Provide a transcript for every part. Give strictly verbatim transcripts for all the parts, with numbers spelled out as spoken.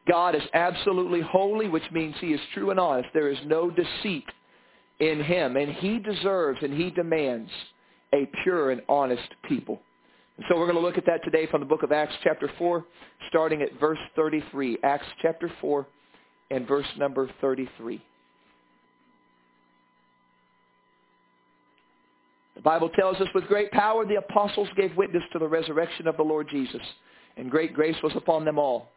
God is absolutely holy, which means he is true and honest. There is no deceit in him. And he deserves and he demands a pure and honest people. And so we're going to look at that today from the book of Acts chapter four, starting at verse thirty-three. Acts chapter four and verse number thirty-three. The Bible tells us, with great power the apostles gave witness to the resurrection of the Lord Jesus, and great grace was upon them all.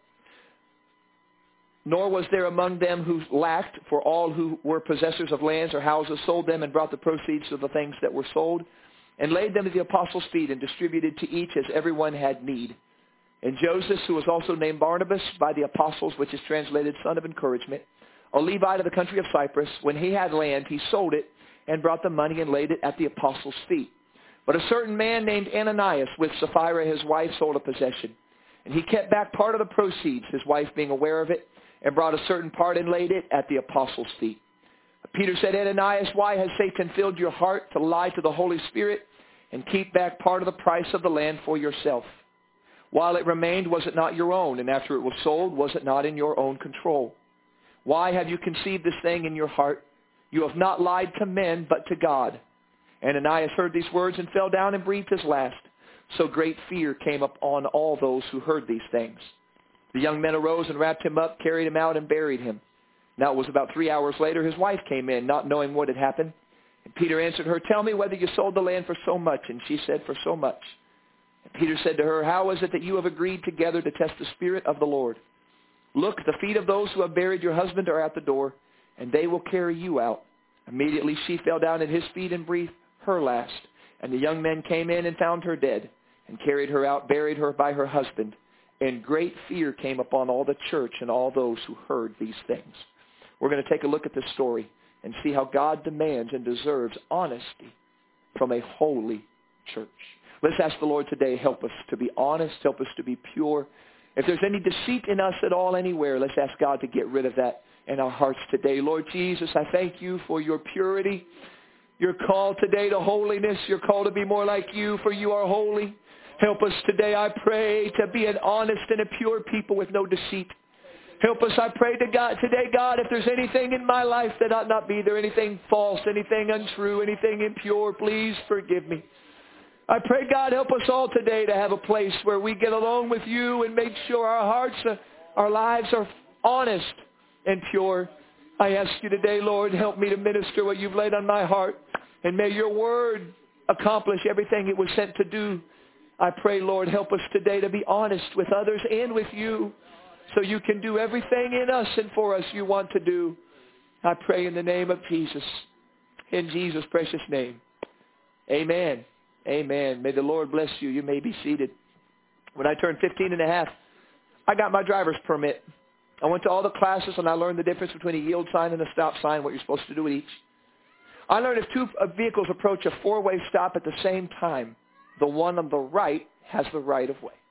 Nor was there among them who lacked, for all who were possessors of lands or houses sold them and brought the proceeds of the things that were sold, and laid them at the apostles' feet, and distributed to each as everyone had need. And Joseph, who was also named Barnabas by the apostles, which is translated son of encouragement, a Levite of the country of Cyprus, when he had land, he sold it, and brought the money and laid it at the apostles' feet. But a certain man named Ananias, with Sapphira his wife, sold a possession. And he kept back part of the proceeds, his wife being aware of it, and brought a certain part and laid it at the apostles' feet. Peter said, Ananias, why has Satan filled your heart to lie to the Holy Spirit and keep back part of the price of the land for yourself? While it remained, was it not your own? And after it was sold, was it not in your own control? Why have you conceived this thing in your heart? You have not lied to men, but to God. Ananias heard these words and fell down and breathed his last. So great fear came upon all those who heard these things. The young men arose and wrapped him up, carried him out, and buried him. Now it was about three hours later, his wife came in, not knowing what had happened. And Peter answered her, tell me whether you sold the land for so much. And she said, for so much. And Peter said to her, how is it that you have agreed together to test the Spirit of the Lord? Look, the feet of those who have buried your husband are at the door, and they will carry you out. Immediately she fell down at his feet and breathed her last. And the young men came in and found her dead, and carried her out, buried her by her husband. And great fear came upon all the church and all those who heard these things. We're going to take a look at this story and see how God demands and deserves honesty from a holy church. Let's ask the Lord today, help us to be honest, help us to be pure. If there's any deceit in us at all anywhere, let's ask God to get rid of that in our hearts today. Lord Jesus, I thank you for your purity, your call today to holiness, your call to be more like you, for you are holy. Help us today, I pray, to be an honest and a pure people with no deceit. Help us, I pray to God today, God, if there's anything in my life that ought not be there, anything false, anything untrue, anything impure, please forgive me. I pray, God, help us all today to have a place where we get along with you and make sure our hearts, uh, our lives are honest and pure. I ask you today, Lord, help me to minister what you've laid on my heart. And may your word accomplish everything it was sent to do. I pray, Lord, help us today to be honest with others and with you, so you can do everything in us and for us you want to do. I pray in the name of Jesus, in Jesus' precious name. Amen. Amen. May the Lord bless you. You may be seated. When I turned fifteen and a half, I got my driver's permit. I went to all the classes and I learned the difference between a yield sign and a stop sign, what you're supposed to do with each. I learned if two vehicles approach a four-way stop at the same time, the one on the right has the right of way.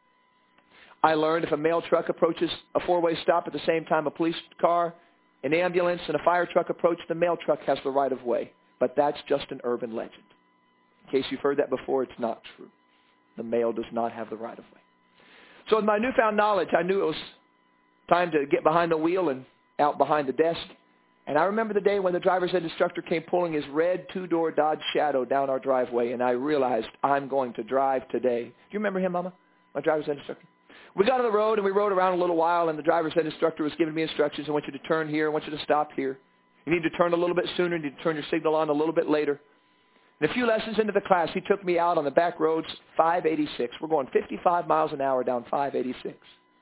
I learned if a mail truck approaches a four-way stop at the same time a police car, an ambulance, and a fire truck approach, the mail truck has the right of way. But that's just an urban legend. In case you've heard that before, it's not true. The mail does not have the right of way. So with my newfound knowledge, I knew it was time to get behind the wheel and out behind the desk. And I remember the day when the driver's ed instructor came pulling his red two-door Dodge Shadow down our driveway, and I realized I'm going to drive today. Do you remember him, Mama? My driver's ed instructor? We got on the road and we rode around a little while, and the driver's ed instructor was giving me instructions. I want you to turn here. I want you to stop here. You need to turn a little bit sooner. You need to turn your signal on a little bit later. And a few lessons into the class, he took me out on the back roads, five eighty-six. We're going fifty-five miles an hour down five eighty-six.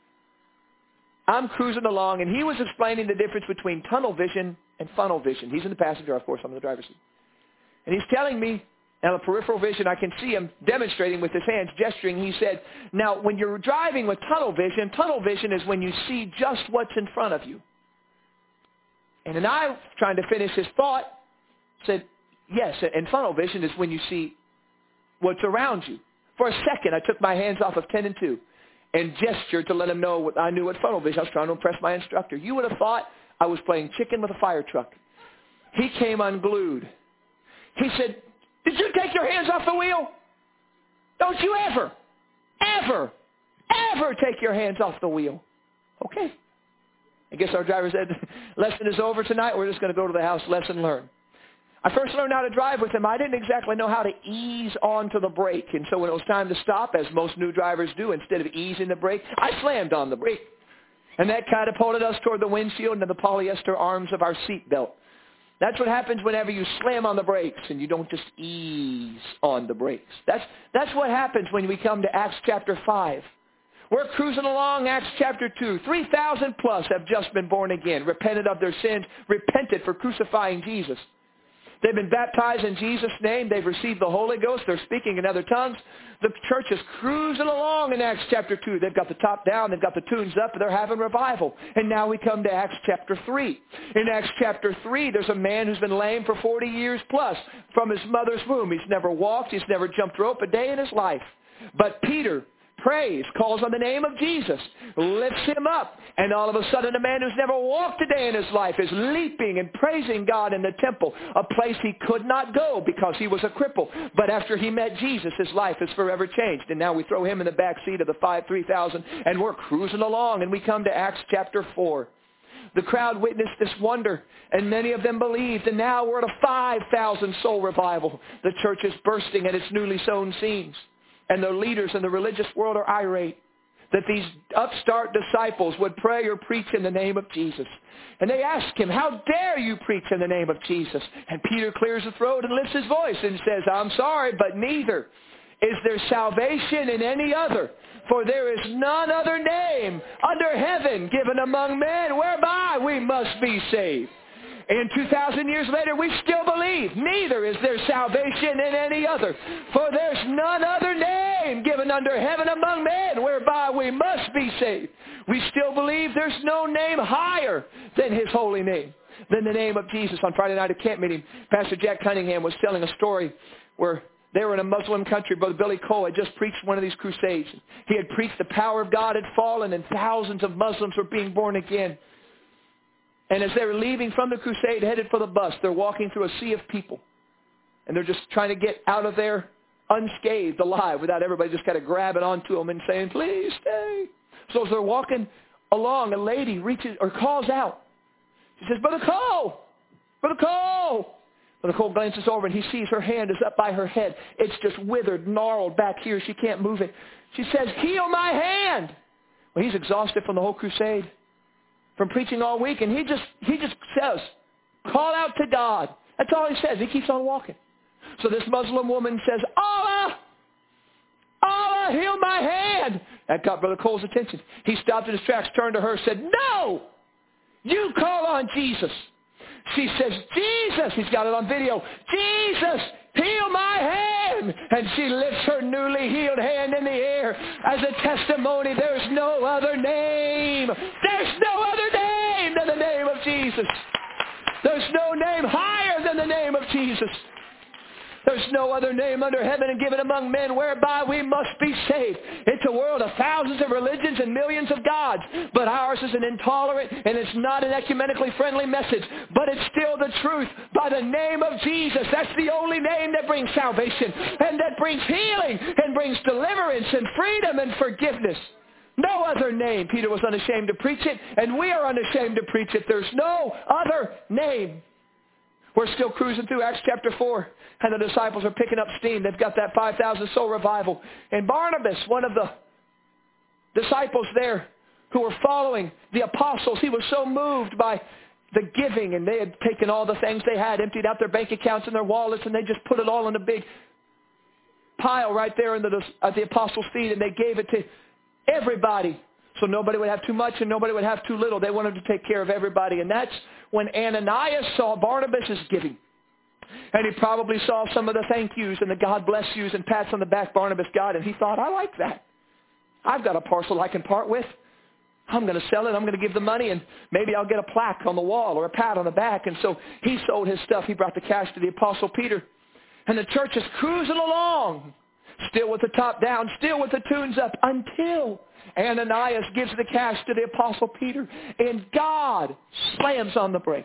I'm cruising along, and he was explaining the difference between tunnel vision and funnel vision. He's in the passenger, of course, I'm in the driver's seat. And he's telling me, on the peripheral vision, I can see him demonstrating with his hands, gesturing. He said, now, when you're driving with tunnel vision, tunnel vision is when you see just what's in front of you. And then I, trying to finish his thought, said, yes, and funnel vision is when you see what's around you. For a second, I took my hands off of ten and two and gestured to let him know what I knew what funnel vision. I was trying to impress my instructor. You would have thought I was playing chicken with a fire truck. He came unglued. He said, did you take your hands off the wheel? Don't you ever, ever, ever take your hands off the wheel. Okay. I guess our driver said, lesson is over tonight. We're just going to go to the house, lesson learned. I first learned how to drive with him. I didn't exactly know how to ease onto the brake. And so when it was time to stop, as most new drivers do, instead of easing the brake, I slammed on the brake. And that catapulted us toward the windshield and the polyester arms of our seatbelt. That's what happens whenever you slam on the brakes and you don't just ease on the brakes. That's, that's what happens when we come to Acts chapter five. We're cruising along, Acts chapter two. three thousand plus have just been born again, repented of their sins, repented for crucifying Jesus. They've been baptized in Jesus' name. They've received the Holy Ghost. They're speaking in other tongues. The church is cruising along in Acts chapter two. They've got the top down. They've got the tunes up. They're having revival. And now we come to Acts chapter three. In Acts chapter three, there's a man who's been lame for forty years plus from his mother's womb. He's never walked. He's never jumped rope a day in his life. But Peter prays, calls on the name of Jesus, lifts him up, and all of a sudden a man who's never walked a day in his life is leaping and praising God in the temple, a place he could not go because he was a cripple. But after he met Jesus, his life is forever changed. And now we throw him in the back seat of the five, three thousand, and we're cruising along, and we come to Acts chapter four. The crowd witnessed this wonder, and many of them believed, and now we're at a five thousand soul revival. The church is bursting at its newly sown seams. And the leaders in the religious world are irate that these upstart disciples would pray or preach in the name of Jesus. And they ask him, how dare you preach in the name of Jesus? And Peter clears the throat and lifts his voice and says, I'm sorry, but neither is there salvation in any other. For there is none other name under heaven given among men whereby we must be saved. And two thousand years later, we still believe, neither is there salvation in any other. For there's none other name given under heaven among men whereby we must be saved. We still believe there's no name higher than his holy name, than the name of Jesus. On Friday night at camp meeting, Pastor Jack Cunningham was telling a story where they were in a Muslim country. Brother Billy Cole had just preached one of these crusades. He had preached the power of God had fallen, and thousands of Muslims were being born again. And as they were leaving from the crusade, headed for the bus, they're walking through a sea of people. And they're just trying to get out of there unscathed, alive, without everybody just kind of grabbing onto them and saying, please stay. So as they're walking along, a lady reaches or calls out. She says, Brother Cole! Brother Cole! Brother Cole glances over and he sees her hand is up by her head. It's just withered, gnarled back here. She can't move it. She says, heal my hand! Well, he's exhausted from the whole crusade, from preaching all week, and he just he just says, call out to God. That's all he says. He keeps on walking. So this Muslim woman says, Allah! Allah, heal my hand! That got Brother Cole's attention. He stopped in his tracks, turned to her, said, no! You call on Jesus. She says, Jesus! He's got it on video. Jesus! Heal my hand! And she lifts her newly healed hand in the air as a testimony. There's no other name. There's no other name than the name of Jesus. There's no name higher than the name of Jesus. There's no other name under heaven and given among men whereby we must be saved. It's a world of thousands of religions and millions of gods, but ours is an intolerant and it's not an ecumenically friendly message, but it's still the truth by the name of Jesus. That's the only name that brings salvation and that brings healing and brings deliverance and freedom and forgiveness. No other name. Peter was unashamed to preach it, and we are unashamed to preach it. There's no other name. We're still cruising through Acts chapter four, and the disciples are picking up steam. They've got that five thousand soul revival. And Barnabas, one of the disciples there who were following the apostles, he was so moved by the giving, and they had taken all the things they had, emptied out their bank accounts and their wallets, and they just put it all in a big pile right there in the, at the apostles' feet, and they gave it to everybody. So nobody would have too much and nobody would have too little. They wanted to take care of everybody. And that's when Ananias saw Barnabas' giving. And he probably saw some of the thank yous and the God bless yous and pats on the back Barnabas got. And he thought, I like that. I've got a parcel I can part with. I'm going to sell it. I'm going to give the money. And maybe I'll get a plaque on the wall or a pat on the back. And so he sold his stuff. He brought the cash to the Apostle Peter. And the church is cruising along, still with the top down, still with the tunes up, until Ananias gives the cash to the Apostle Peter, and God slams on the brakes.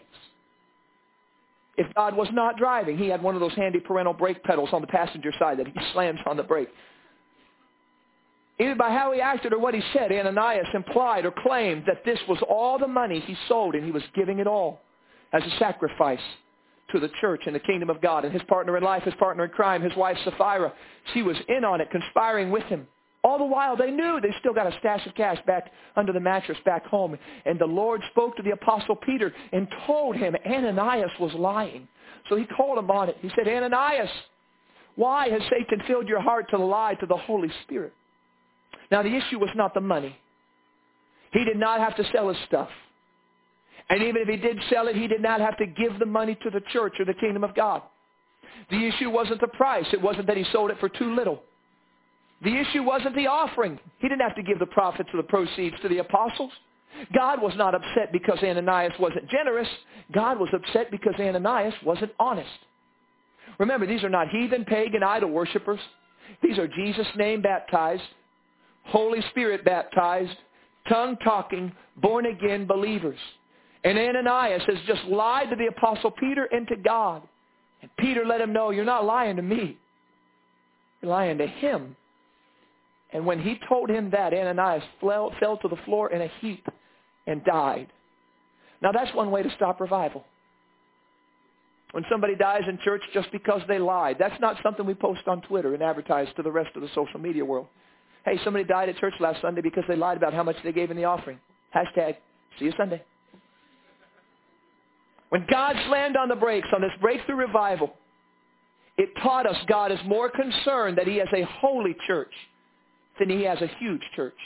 If God was not driving, he had one of those handy parental brake pedals on the passenger side that he slams on the brake. Either by how he acted or what he said, Ananias implied or claimed that this was all the money he sold, and he was giving it all as a sacrifice to the church and the kingdom of God. And his partner in life, his partner in crime, his wife Sapphira, she was in on it, conspiring with him. All the while, they knew they still got a stash of cash back under the mattress back home. And the Lord spoke to the Apostle Peter and told him Ananias was lying. So he called him on it. He said, Ananias, why has Satan filled your heart to lie to the Holy Spirit? Now, the issue was not the money. He did not have to sell his stuff. And even if he did sell it, he did not have to give the money to the church or the kingdom of God. The issue wasn't the price. It wasn't that he sold it for too little. The issue wasn't the offering. He didn't have to give the profits or the proceeds to the apostles. God was not upset because Ananias wasn't generous. God was upset because Ananias wasn't honest. Remember, these are not heathen, pagan, idol worshipers. These are Jesus' name baptized, Holy Spirit baptized, tongue-talking, born-again believers. And Ananias has just lied to the Apostle Peter and to God. And Peter let him know, you're not lying to me. You're lying to him. And when he told him that, Ananias fell, fell to the floor in a heap and died. Now that's one way to stop revival. When somebody dies in church just because they lied, that's not something we post on Twitter and advertise to the rest of the social media world. Hey, somebody died at church last Sunday because they lied about how much they gave in the offering. Hashtag, see you Sunday. When God slammed on the brakes on this breakthrough revival, it taught us God is more concerned that he has a holy church than he has a huge church.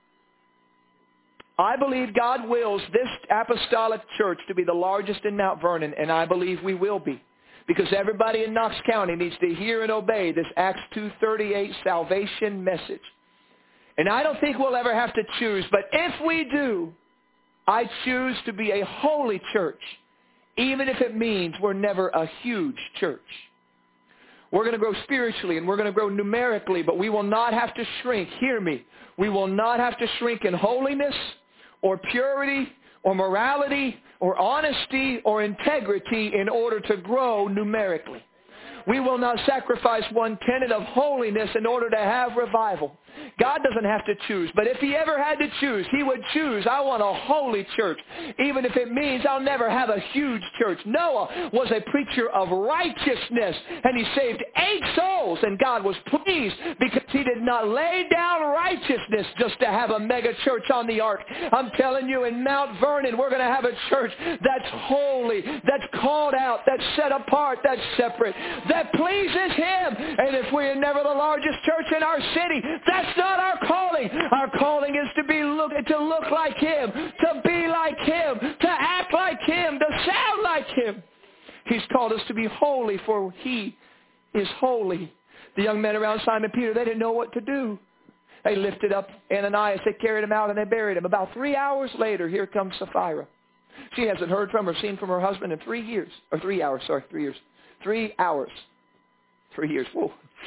I believe God wills this apostolic church to be the largest in Mount Vernon, and I believe we will be. Because everybody in Knox County needs to hear and obey this Acts two thirty-eight salvation message. And I don't think we'll ever have to choose, but if we do, I choose to be a holy church, even if it means we're never a huge church. We're going to grow spiritually and we're going to grow numerically, but we will not have to shrink. Hear me. We will not have to shrink in holiness or purity or morality or honesty or integrity in order to grow numerically. We will not sacrifice one tenet of holiness in order to have revival. God doesn't have to choose, but if he ever had to choose, he would choose, I want a holy church, even if it means I'll never have a huge church. Noah was a preacher of righteousness, and he saved eight souls, and God was pleased because he did not lay down righteousness just to have a mega church on the ark. I'm telling you, in Mount Vernon, we're going to have a church that's holy, that's called out, that's set apart, that's separate, that pleases him. And if we're never the largest church in our city, that's not our calling. Our calling is to be look to look like him, to be like him, to act like him, to sound like him. He's called us to be holy, for he is holy. The young men around Simon Peter, they didn't know what to do. They lifted up Ananias, they carried him out, and they buried him. About three hours later, here comes Sapphira. She hasn't heard from or seen from her husband in three years. Or three hours, sorry, three years. Three hours. Three years. Whoa.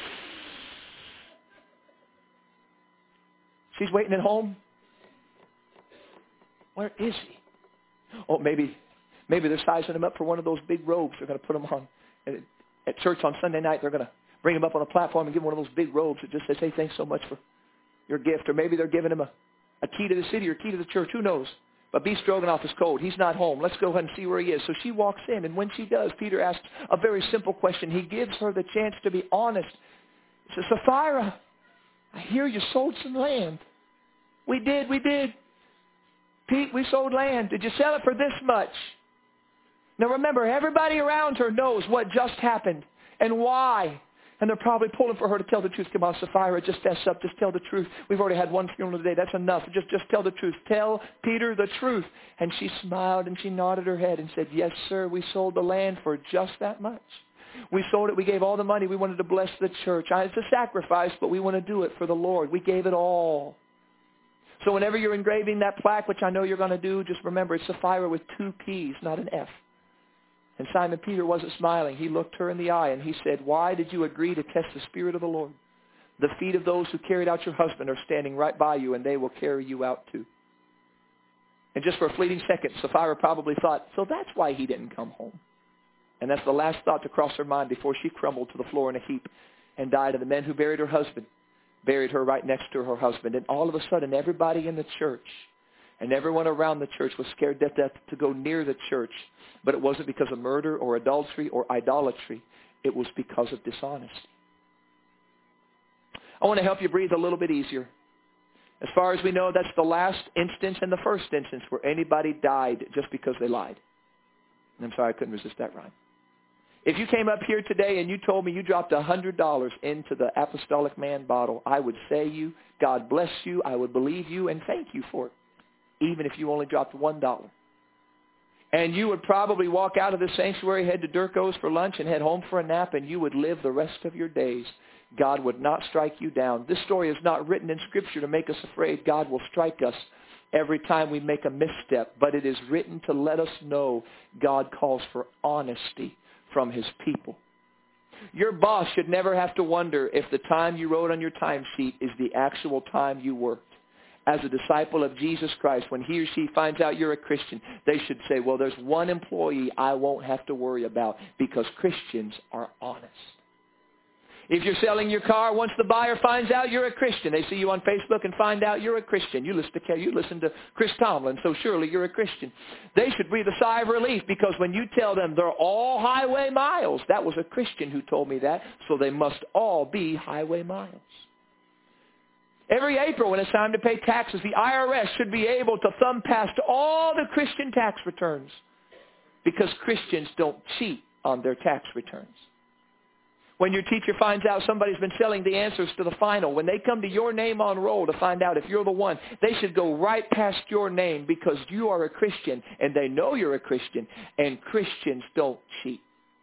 She's waiting at home. Where is he? Oh, maybe maybe they're sizing him up for one of those big robes they're going to put him on. And at church on Sunday night, they're going to bring him up on a platform and give him one of those big robes that just says, hey, thanks so much for your gift. Or maybe they're giving him a, a key to the city or a key to the church. Who knows? But beef stroganoff is cold. He's not home. Let's go ahead and see where he is. So she walks in, and when she does, Peter asks a very simple question. He gives her the chance to be honest. He says, Sapphira, I hear you sold some land. We did, we did. Pete, we sold land. Did you sell it for this much? Now remember, everybody around her knows what just happened and why. And they're probably pulling for her to tell the truth. Come on, Sapphira, just fess up. Just tell the truth. We've already had one funeral today. That's enough. Just, just tell the truth. Tell Peter the truth. And she smiled and she nodded her head and said, yes, sir, we sold the land for just that much. We sold it. We gave all the money. We wanted to bless the church. It's a sacrifice, but we want to do it for the Lord. We gave it all. So whenever you're engraving that plaque, which I know you're going to do, just remember it's Sapphira with two P's, not an F. And Simon Peter wasn't smiling. He looked her in the eye and he said, why did you agree to test the Spirit of the Lord? The feet of those who carried out your husband are standing right by you, and they will carry you out too. And just for a fleeting second, Sapphira probably thought, so that's why he didn't come home. And that's the last thought to cross her mind before she crumbled to the floor in a heap and died. And the men who buried her husband buried her right next to her husband. And all of a sudden, everybody in the church and everyone around the church was scared to death to go near the church. But it wasn't because of murder or adultery or idolatry. It was because of dishonesty. I want to help you breathe a little bit easier. As far as we know, that's the last instance and the first instance where anybody died just because they lied. And I'm sorry, I couldn't resist that rhyme. If you came up here today and you told me you dropped one hundred dollars into the Apostolic Man bottle, I would say you, God bless you, I would believe you, and thank you for it, even if you only dropped one dollar. And you would probably walk out of the sanctuary, head to Durko's for lunch, and head home for a nap, and you would live the rest of your days. God would not strike you down. This story is not written in Scripture to make us afraid. God will strike us every time we make a misstep, but it is written to let us know God calls for honesty from His people. Your boss should never have to wonder if the time you wrote on your timesheet is the actual time you worked. As a disciple of Jesus Christ, when he or she finds out you're a Christian, they should say, well, there's one employee I won't have to worry about because Christians are honest. If you're selling your car, once the buyer finds out you're a Christian, they see you on Facebook and find out you're a Christian. You listen to, you listen to Chris Tomlin, so surely you're a Christian. They should breathe a sigh of relief because when you tell them they're all highway miles, that was a Christian who told me that, so they must all be highway miles. Every April when it's time to pay taxes, the I R S should be able to thumb past all the Christian tax returns because Christians don't cheat on their tax returns. When your teacher finds out somebody's been selling the answers to the final, when they come to your name on roll to find out if you're the one, they should go right past your name because you are a Christian and they know you're a Christian, and Christians don't cheat.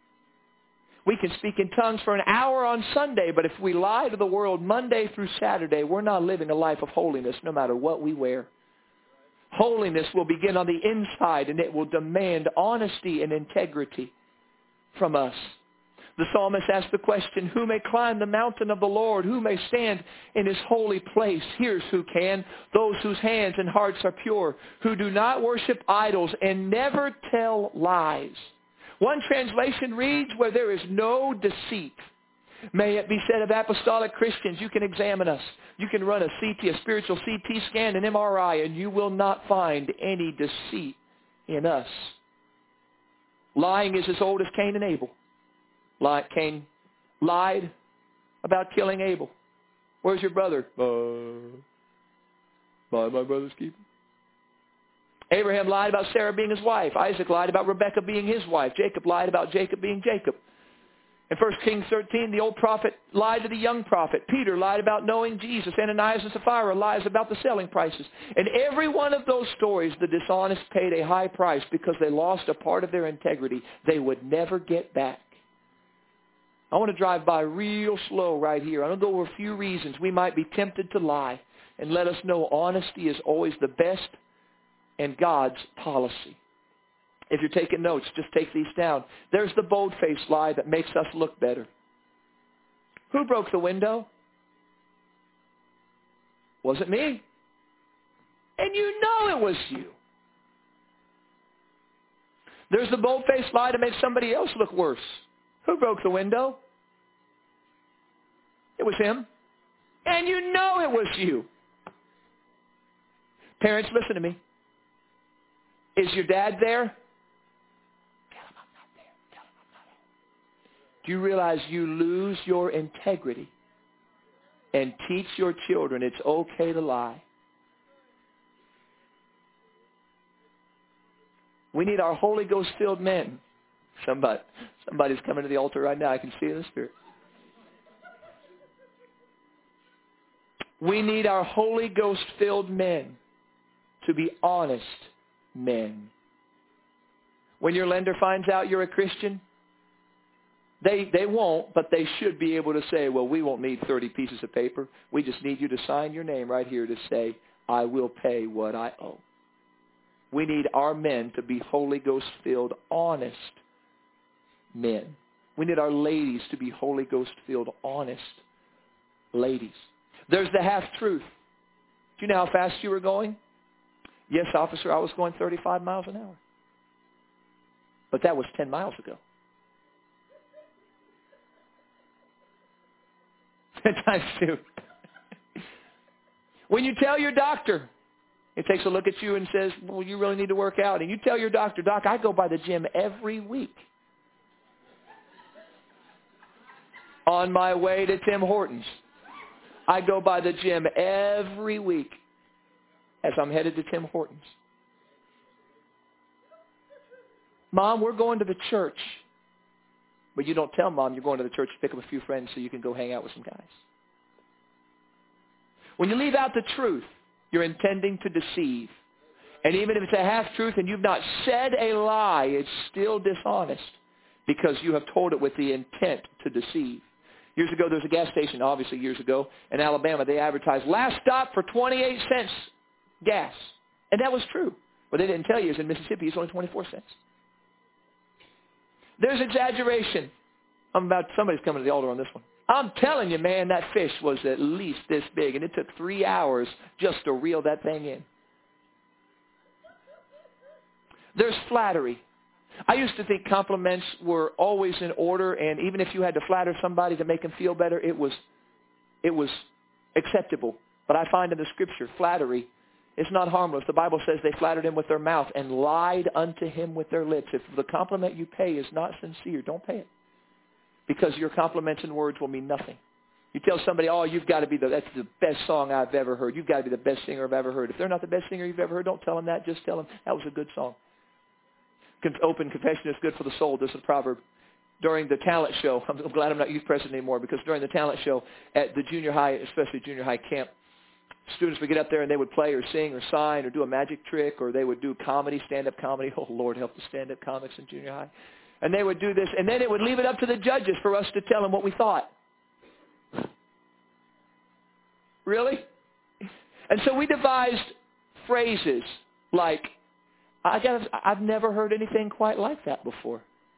We can speak in tongues for an hour on Sunday, but if we lie to the world Monday through Saturday, we're not living a life of holiness no matter what we wear. Holiness will begin on the inside, and it will demand honesty and integrity from us. The psalmist asked the question, who may climb the mountain of the Lord? Who may stand in His holy place? Here's who can. Those whose hands and hearts are pure, who do not worship idols and never tell lies. One translation reads, where there is no deceit. May it be said of apostolic Christians, you can examine us. You can run a C T, a spiritual C T scan, an M R I, and you will not find any deceit in us. Lying is as old as Cain and Abel. Cain lied about killing Abel. Where's your brother? Uh, by my brother's keeper. Abraham lied about Sarah being his wife. Isaac lied about Rebekah being his wife. Jacob lied about Jacob being Jacob. In First Kings thirteen, the old prophet lied to the young prophet. Peter lied about knowing Jesus. Ananias and Sapphira lies about the selling prices. In every one of those stories, the dishonest paid a high price because they lost a part of their integrity they would never get back. I want to drive by real slow right here. I'm going to go over a few reasons we might be tempted to lie and let us know honesty is always the best and God's policy. If you're taking notes, just take these down. There's the bold-faced lie that makes us look better. Who broke the window? Wasn't me. And you know it was you. There's the bold-faced lie to make somebody else look worse. Who broke the window? It was him. And you know it was you. Parents, listen to me. Is your dad there? Tell him I'm not there. Tell him I'm not home. Do you realize you lose your integrity and teach your children it's okay to lie? We need our Holy Ghost-filled men. Somebody, somebody's coming to the altar right now. I can see it in the Spirit. We need our Holy Ghost-filled men to be honest men. When your lender finds out you're a Christian, they they won't, but they should be able to say, well, we won't need thirty pieces of paper. We just need you to sign your name right here to say, I will pay what I owe. We need our men to be Holy Ghost-filled, honest men. We need our ladies to be Holy Ghost-filled, honest ladies. There's the half-truth. Do you know how fast you were going? Yes, officer, I was going thirty-five miles an hour. But that was ten miles ago. Times two. When you tell your doctor, he takes a look at you and says, well, you really need to work out. And you tell your doctor, Doc, I go by the gym every week. On my way to Tim Hortons, I go by the gym every week as I'm headed to Tim Hortons. Mom, we're going to the church. But you don't tell Mom you're going to the church to pick up a few friends so you can go hang out with some guys. When you leave out the truth, you're intending to deceive. And even if it's a half-truth and you've not said a lie, it's still dishonest because you have told it with the intent to deceive. Years ago, there was a gas station, obviously years ago, in Alabama. They advertised, last stop for twenty-eight cents gas. And that was true. What they didn't tell you is in Mississippi, it's only twenty-four cents. There's exaggeration. I'm about, somebody's coming to the altar on this one. I'm telling you, man, that fish was at least this big, and it took three hours just to reel that thing in. There's flattery. I used to think compliments were always in order, and even if you had to flatter somebody to make them feel better, it was, it was acceptable. But I find in the Scripture, flattery is not harmless. The Bible says they flattered him with their mouth and lied unto him with their lips. If the compliment you pay is not sincere, don't pay it. Because your compliments and words will mean nothing. You tell somebody, oh, you've got to be the, that's the best song I've ever heard. You've got to be the best singer I've ever heard. If they're not the best singer you've ever heard, don't tell them that. Just tell them that was a good song. Open confession is good for the soul. This is a proverb. During the talent show, I'm glad I'm not youth president anymore, because during the talent show at the junior high, especially junior high camp, students would get up there and they would play or sing or sign or do a magic trick, or they would do comedy, stand-up comedy. Oh, Lord, help the stand-up comics in junior high. And they would do this, and then it would leave it up to the judges for us to tell them what we thought. Really? And so we devised phrases like, I gotta, I've never heard anything quite like that before.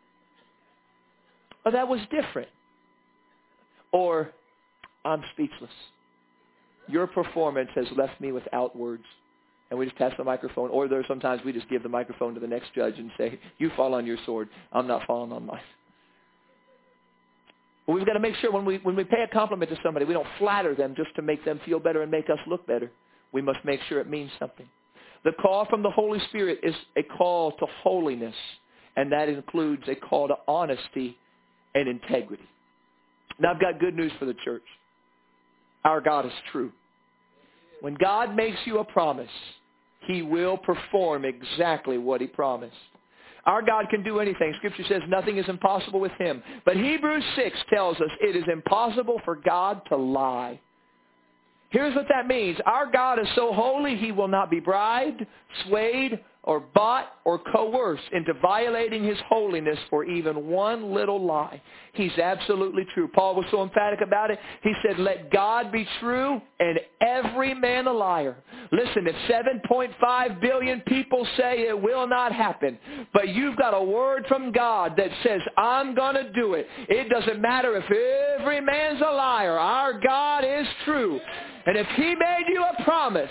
Or that was different. Or, I'm speechless. Your performance has left me without words. And we just pass the microphone. Or there sometimes we just give the microphone to the next judge and say, you fall on your sword. I'm not falling on mine. But we've got to make sure when we, when we pay a compliment to somebody, we don't flatter them just to make them feel better and make us look better. We must make sure it means something. The call from the Holy Spirit is a call to holiness, and that includes a call to honesty and integrity. Now, I've got good news for the church. Our God is true. When God makes you a promise, He will perform exactly what He promised. Our God can do anything. Scripture says nothing is impossible with Him. But Hebrews six tells us it is impossible for God to lie. Here's what that means. Our God is so holy, He will not be bribed, swayed, or bought or coerced into violating His holiness for even one little lie. He's absolutely true. Paul was so emphatic about it. He said, let God be true and every man a liar. Listen, if seven point five billion people say it will not happen, but you've got a word from God that says, I'm going to do it. It doesn't matter if every man's a liar. Our God is true. And if He made you a promise,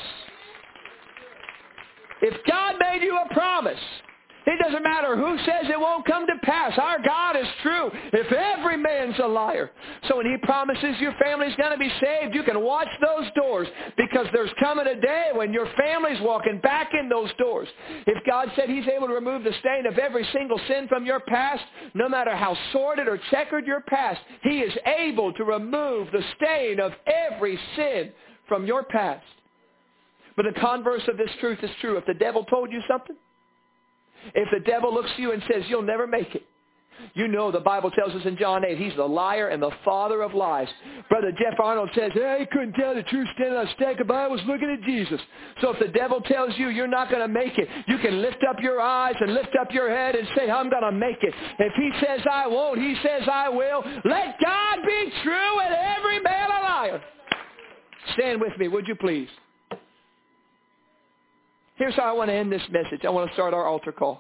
if God made you a promise, it doesn't matter who says it won't come to pass. Our God is true if every man's a liar. So when He promises your family's going to be saved, you can watch those doors, because there's coming a day when your family's walking back in those doors. If God said He's able to remove the stain of every single sin from your past, no matter how sordid or checkered your past, He is able to remove the stain of every sin from your past. But the converse of this truth is true. If the devil told you something, if the devil looks to you and says, you'll never make it, you know the Bible tells us in John eight, he's the liar and the father of lies. Brother Jeff Arnold says, hey, he couldn't tell the truth standing on a stack of Bibles looking at Jesus. So if the devil tells you you're not going to make it, you can lift up your eyes and lift up your head and say, I'm going to make it. If he says I won't, he says I will. Let God be true and every man a liar. Stand with me, would you please? Here's how I want to end this message. I want to start our altar call.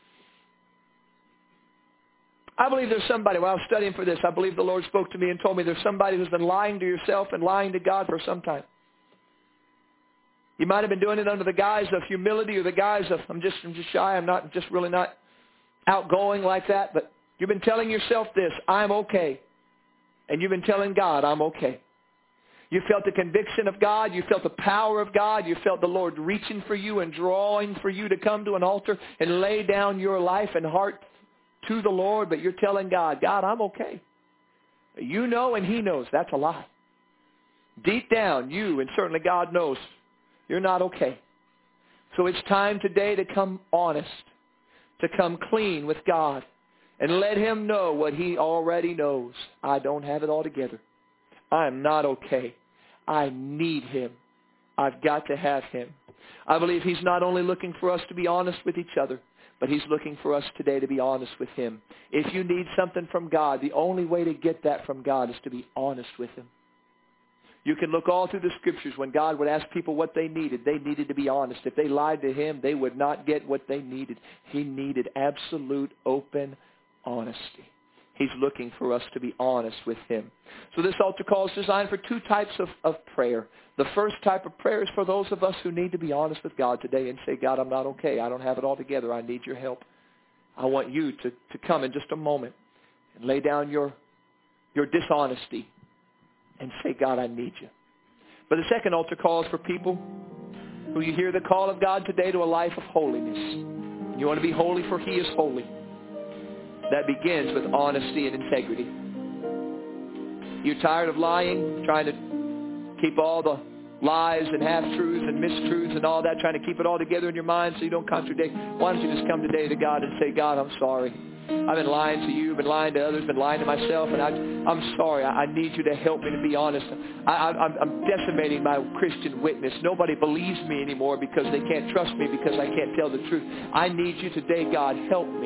I believe there's somebody, while I was studying for this, I believe the Lord spoke to me and told me there's somebody who's been lying to yourself and lying to God for some time. You might have been doing it under the guise of humility or the guise of, I'm just, I'm just shy, I'm not, just really not outgoing like that, but you've been telling yourself this, I'm okay. And you've been telling God, I'm okay. You felt the conviction of God. You felt the power of God. You felt the Lord reaching for you and drawing for you to come to an altar and lay down your life and heart to the Lord. But you're telling God, God, I'm okay. You know and He knows. That's a lie. Deep down, you and certainly God knows you're not okay. So it's time today to come honest, to come clean with God, and let Him know what He already knows. I don't have it all together. I am not okay. I need Him. I've got to have Him. I believe He's not only looking for us to be honest with each other, but He's looking for us today to be honest with Him. If you need something from God, the only way to get that from God is to be honest with Him. You can look all through the Scriptures when God would ask people what they needed. They needed to be honest. If they lied to Him, they would not get what they needed. He needed absolute open honesty. He's looking for us to be honest with Him. So this altar call is designed for two types of, of prayer. The first type of prayer is for those of us who need to be honest with God today and say, God, I'm not okay. I don't have it all together. I need your help. I want you to, to come in just a moment and lay down your, your dishonesty and say, God, I need you. But the second altar call is for people who you hear the call of God today to a life of holiness. You want to be holy for He is holy. That begins with honesty and integrity. You're tired of lying, trying to keep all the lies and half-truths and mistruths and all that, trying to keep it all together in your mind so you don't contradict. Why don't you just come today to God and say, God, I'm sorry. I've been lying to you, been lying to others, been lying to myself, and I, I'm sorry. I, I need you to help me to be honest. I, I, I'm, I'm decimating my Christian witness. Nobody believes me anymore because they can't trust me because I can't tell the truth. I need you today, God. Help me.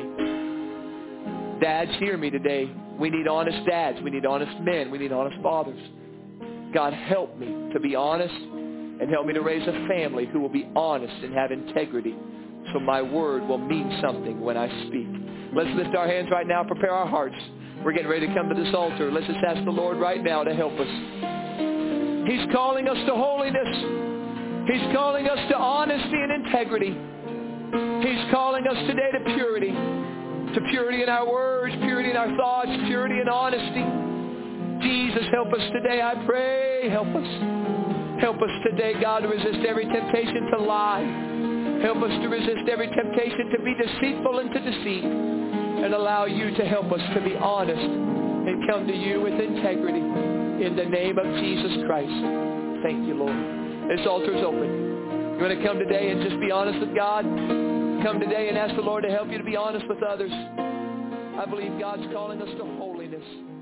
Dads, hear me today. We need honest dads. We need honest men. We need honest fathers. God, help me to be honest and help me to raise a family who will be honest and have integrity so my word will mean something when I speak. Let's lift our hands right now, prepare our hearts. We're getting ready to come to this altar. Let's just ask the Lord right now to help us. He's calling us to holiness. He's calling us to honesty and integrity. He's calling us today to purity. To purity in our words, purity in our thoughts, purity in honesty. Jesus, help us today, I pray. Help us. Help us today, God, to resist every temptation to lie. Help us to resist every temptation to be deceitful and to deceive. And allow you to help us to be honest and come to you with integrity. In the name of Jesus Christ. Thank you, Lord. This altar is open. You want to come today and just be honest with God? Come today and ask the Lord to help you to be honest with others. I believe God's calling us to holiness.